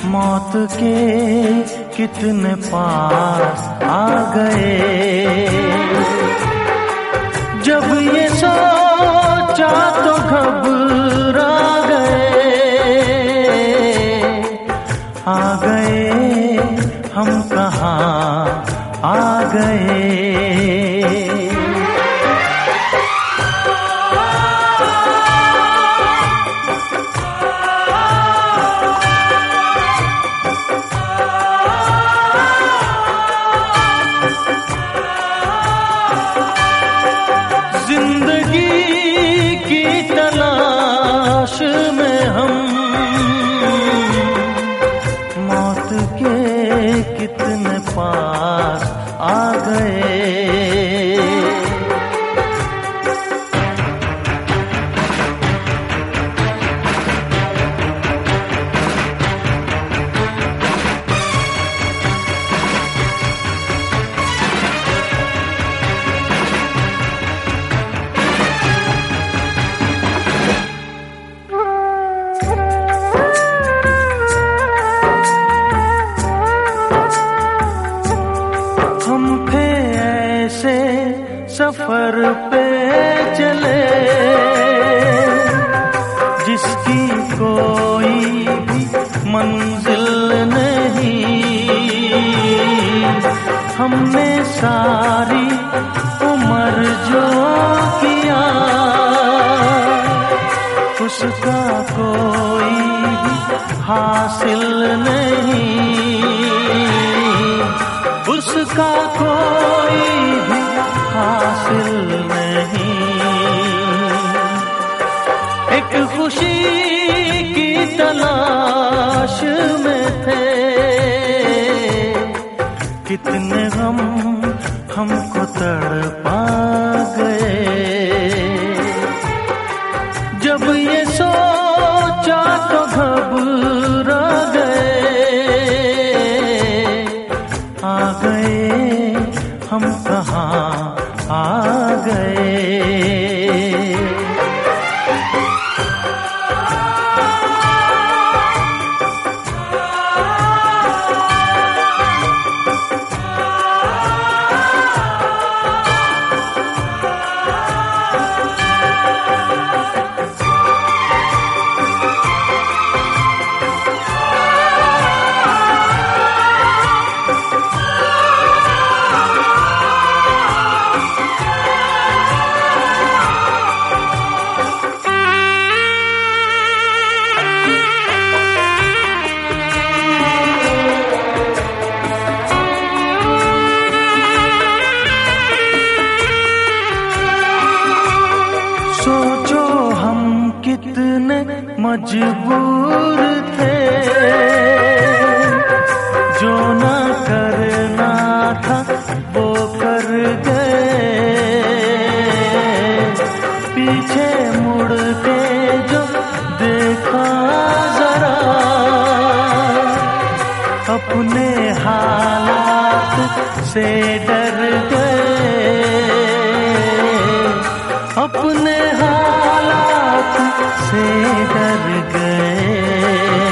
मौत के कितने पास आ गए। जब ये सोचा तो घबरा गए हम कहाँ आ गए। में हम मौत के कितने पास आ गए। हम थे ऐसे सफर पे चले जिसकी कोई भी मंजिल नहीं। हमने सारी उम्र जो किया उसका कोई भी हासिल नहीं। उसका कोई भी हासिल नहीं। एक खुशी की तलाश में थे कितने गम हमको तड़पा गए। जब ये सोचा तो घबरा गए हम कहाँ आ गए। सोचो हम कितने मजबूर थे, जो ना करना था वो कर गए। पीछे मुड़ के जो देखा जरा, अपने हालात से डर गए। अपने हालात से डर गए।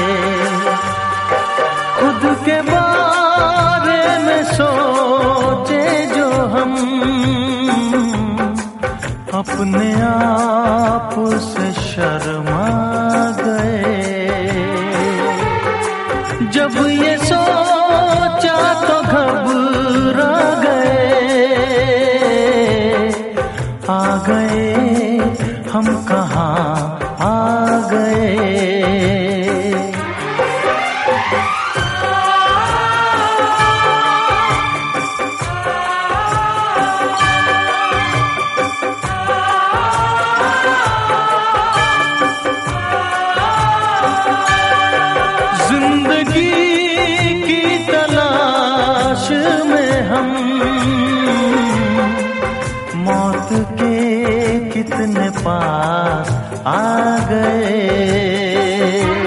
खुद के बारे में सोचे जो हम, अपने आप से शर्मा गए। जब ये सोचा तो घबरा गए। आ गए हम कहाँ आ गए। जिंदगी की तलाश में हम मौत के कितने पास आ गए।